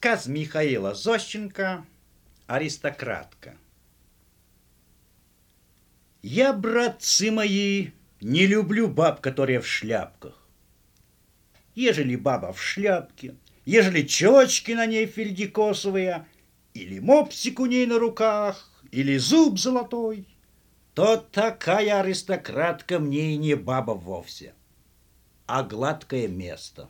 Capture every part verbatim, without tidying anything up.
Рассказ Михаила Зощенко «Аристократка». Я, братцы мои, не люблю баб, которые в шляпках. Ежели баба в шляпке, ежели челочки на ней фельдикосовые, или мопсик у ней на руках, или зуб золотой, то такая аристократка мне и не баба вовсе, а гладкое место.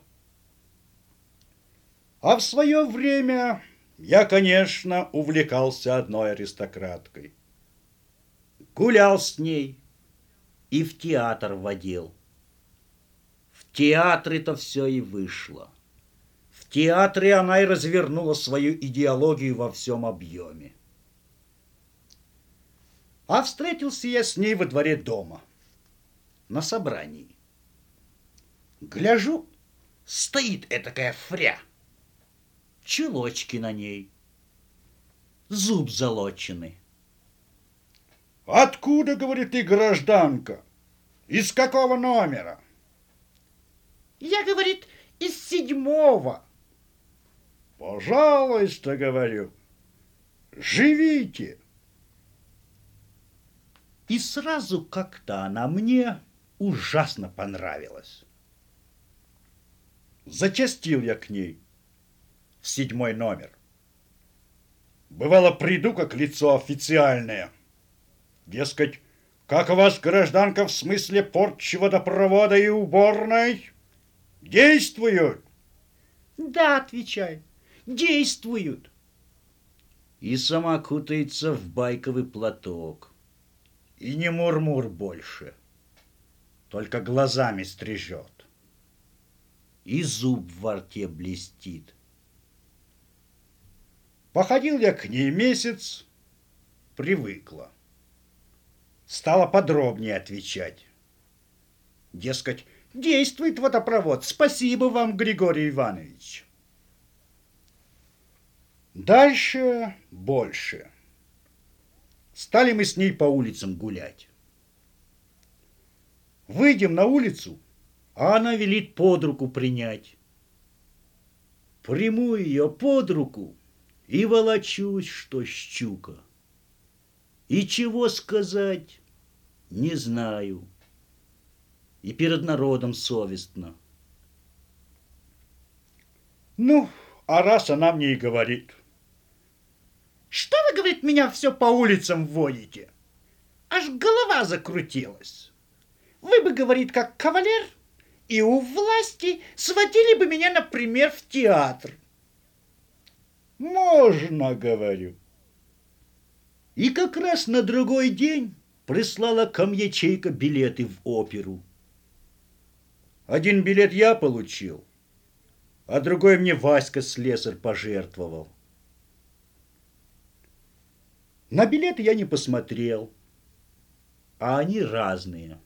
А в свое время я, конечно, увлекался одной аристократкой. Гулял с ней и в театр водил. В театре-то все и вышло. В театре она и развернула свою идеологию во всем объеме. А встретился я с ней во дворе дома, на собрании. Гляжу, стоит этакая фря, чулочки на ней, зуб залоченный. «Откуда, — говорит, — ты, гражданка? Из какого номера?» Я, говорит, из седьмого. «Пожалуйста, — говорю, — живите». И сразу как-то она мне ужасно понравилась. Зачастил я к ней в седьмой номер. Бывало, приду как лицо официальное. Дескать, как у вас, гражданка, в смысле порчи водопровода и уборной? Действуют? Да, отвечай, действуют. И сама кутается в байковый платок. И не мурмур больше, только глазами стрижет. И зуб во рте блестит. Походил я к ней месяц, привыкла. Стала подробнее отвечать. Дескать, действует водопровод. Спасибо вам, Григорий Иванович. Дальше больше. Стали мы с ней по улицам гулять. Выйдем на улицу, а она велит под руку принять. Приму ее под руку и волочусь, что щука. И чего сказать, не знаю. И перед народом совестно. Ну, а раз она мне и говорит: «Что вы, — говорит, — меня все по улицам водите? Аж голова закрутилась. Вы бы, — говорит, — как кавалер, и у власти сводили бы меня, например, в театр». «Можно, — говорю». И как раз на другой день прислала камьячейка билеты в оперу. Один билет я получил, а другой мне Васька слесарь пожертвовал. На билеты я не посмотрел, а они разные.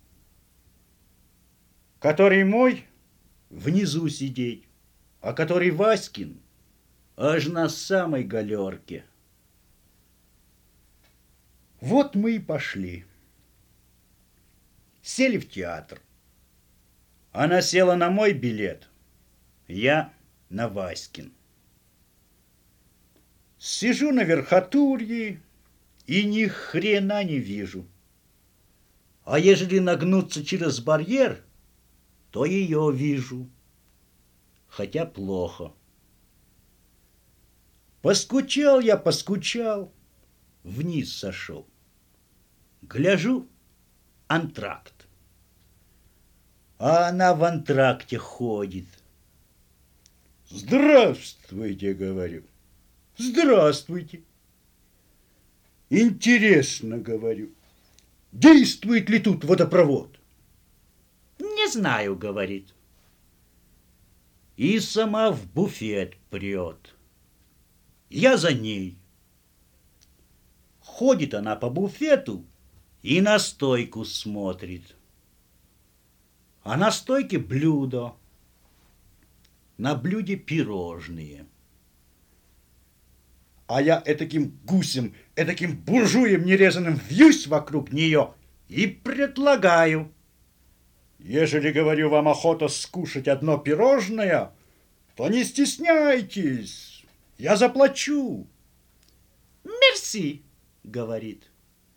Который мой — внизу сидеть, а который Васькин — аж на самой галерке. Вот мы и пошли. Сели в театр. Она села на мой билет, я на Васькин. Сижу на верхотурье и ни хрена не вижу. А ежели нагнуться через барьер, то ее вижу, хотя плохо. Поскучал я, поскучал, вниз сошел. Гляжу, антракт. А она в антракте ходит. «Здравствуйте, — говорю». Здравствуйте. «Интересно, — говорю, — действует ли тут водопровод?» Не знаю, — говорит. И сама в буфет прет. Я за ней. Ходит она по буфету и на стойку смотрит. А на стойке блюдо. На блюде пирожные. А я этаким гусем, этаким буржуем нерезанным вьюсь вокруг нее и предлагаю: «Ежели, — говорю, — вам охота скушать одно пирожное, то не стесняйтесь, Я заплачу. «Мерси», — говорит.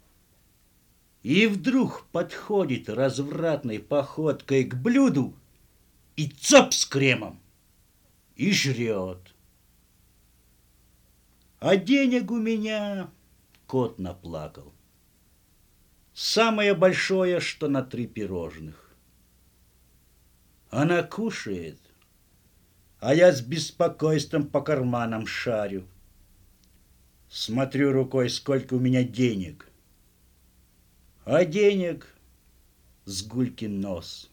И вдруг подходит развратной походкой к блюду и цап с кремом, и жрет. А денег у меня кот наплакал. Самое большое, что на три пирожных. Она кушает, а я с беспокойством по карманам шарю. Смотрю рукой, сколько у меня денег. А денег с гулькин нос.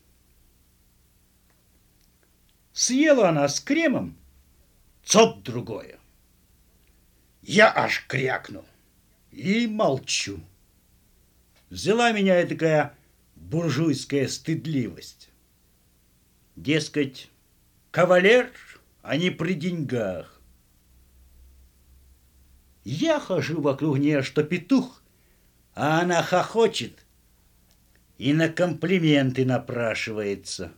Съела она с кремом, цоп другое. Я аж крякнул и молчу. Взяла меня такая буржуйская стыдливость. Дескать, кавалер, а не при деньгах. Я хожу вокруг нее, что петух, а она хохочет и на комплименты напрашивается.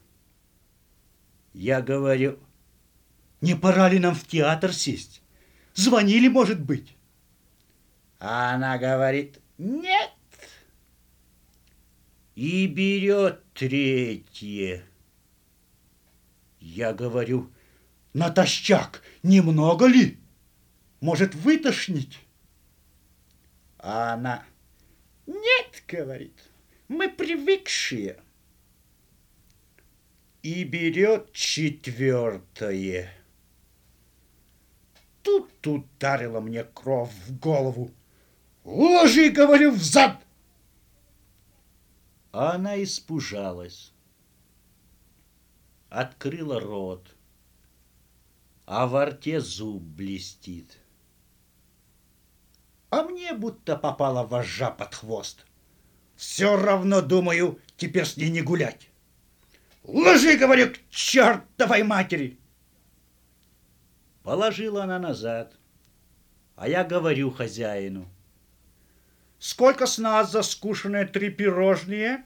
Я говорю: не пора ли нам в театр сесть? Звонили, может быть? А она говорит: нет. И берет третье. Я говорю: натощак немного ли? Может, вытошнить? А она: нет, говорит, мы привыкшие. И берет четвертое. Тут ударила мне кровь в голову. Ложи, говорю, взад! А она испужалась. Открыла рот, а во рте зуб блестит. А мне будто попала вожжа под хвост. Все равно, думаю, теперь с ней не гулять. Ложи, говорю, к чертовой матери! Положила она назад, а я говорю хозяину: сколько с нас за скушенные три пирожные?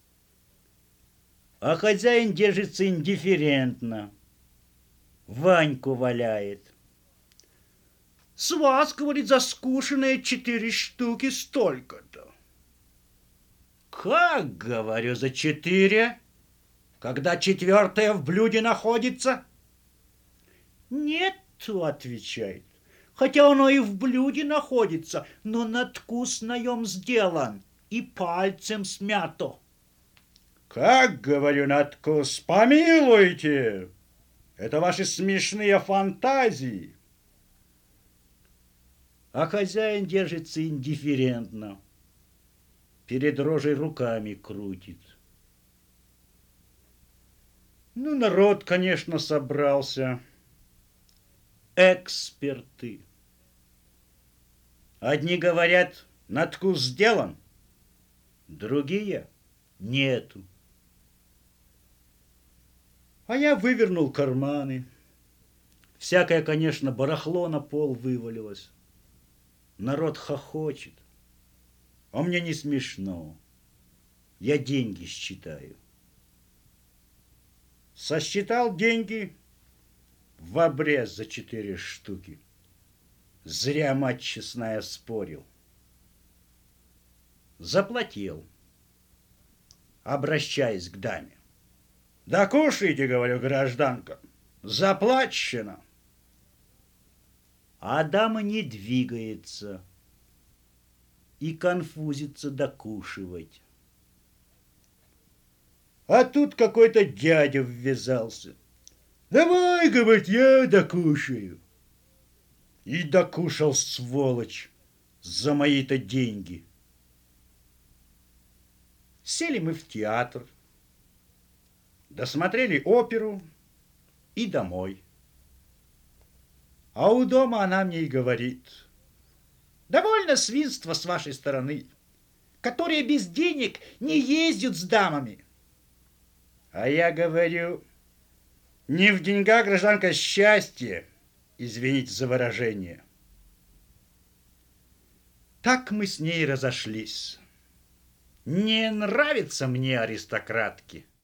А хозяин держится индифферентно, Ваньку валяет. С вас, говорит, за скушенные четыре штуки столько-то. Как, говорю, за четыре, когда четвертая в блюде находится? Нет, отвечает, хотя оно и в блюде находится, но надкус наем сделан и пальцем смято. Как, говорю, надкус, помилуйте, это ваши смешные фантазии. А хозяин держится индифферентно, перед рожей руками крутит. Ну, народ, конечно, собрался. Эксперты. Одни говорят, надкус сделан, другие нету. А я вывернул карманы. Всякое, конечно, барахло на пол вывалилось. Народ хохочет. А мне не смешно. Я деньги считаю. Сосчитал деньги в обрез за четыре штуки. Зря, мать честная, спорил. Заплатил, обращаясь к даме. Да кушайте, говорю, гражданка, заплачено. А дама не двигается и конфузится докушивать. А тут какой-то дядя ввязался. Давай, говорит, я докушаю. И докушал, сволочь, за мои-то деньги. Сели мы в театр, досмотрели оперу и домой. А у дома она мне и говорит: довольно свинства с вашей стороны, которые без денег не ездят с дамами. А я говорю: не в деньгах, гражданка, счастье, извините за выражение. Так мы с ней разошлись. Не нравятся мне аристократки.